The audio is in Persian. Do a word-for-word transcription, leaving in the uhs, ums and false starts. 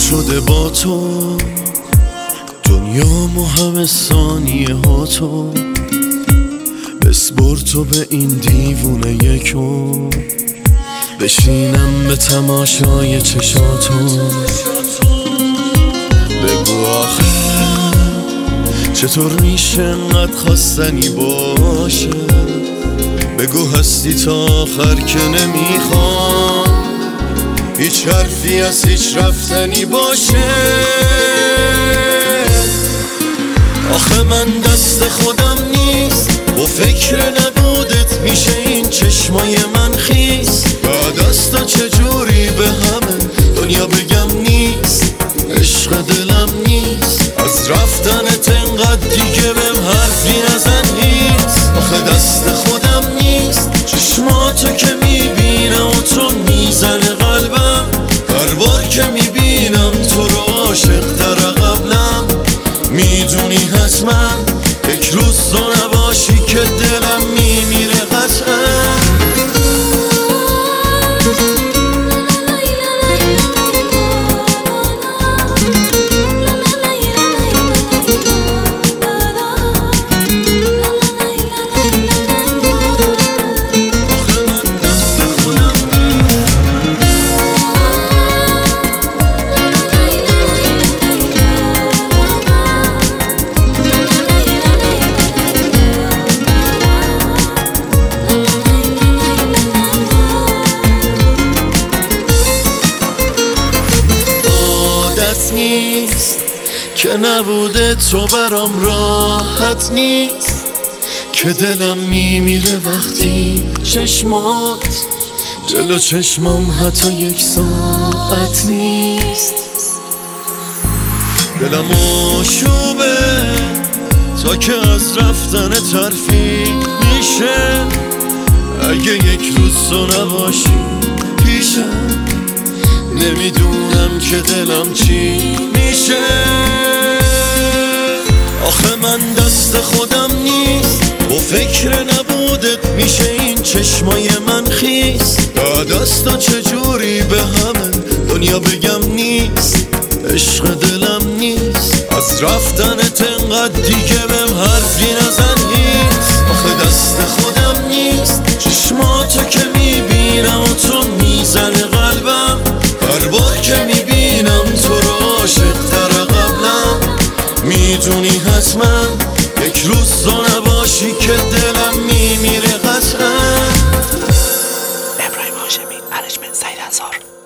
شده با تو دنیا و همه ثانیه ها تو، بسپر تو به این دیوونه یکو، بشینم به تماشای چشاتو. بگو آخه چطور میشه انقدر خواستنی باشه، بگو هستی تا آخر که نمیخوام هیچ حرفی از هیچ رفتنی باشه. آخه من دست خودم نیست، با فکر نبودت میشه این چشمای من خیس. بعد از تا چجوری به همه دنیا بگم نیست، عشق دلم نیست، از رفتنت انقدر دیگه بهم حرفی نزن هیچ. آخه دست خودم نیست، چشماتو که میبینم و تو میزنه قلبم، هر بار که میبینم تو رو عاشق تر قبلم. میدونی حتما یک روز تو نباشی که دلم میمیره قطعا. نیست که نبوده تو برام راحت نیست، که دلم میمیره وقتی چشمات جلو چشمام حتی یک ساعت نیست. دلم آشوبه تا که از رفتن ترفیع میشه، اگه یک روز تو نباشی پیشم نمیدونم که دلم چی میشه. آخه من دست خودم نیست، با فکر نبودت میشه این چشمای من خیس. بعد از تا چجوری به همه دنیا بگم نیست، عشق دلم نیست، از رفتنت انقدر دیگه بهم حرفی نزن هیچ. آخه دست خودم نیست، چشماتو که میبینم و تو میزنه قلبم، هر بار که میبینم تو رو عاشق تر قبلم. میدونی حتما یک روز تو نباشی که دلم میمیره قطعا. ابراهیم هاشمی، منیجمنت سعید انصار.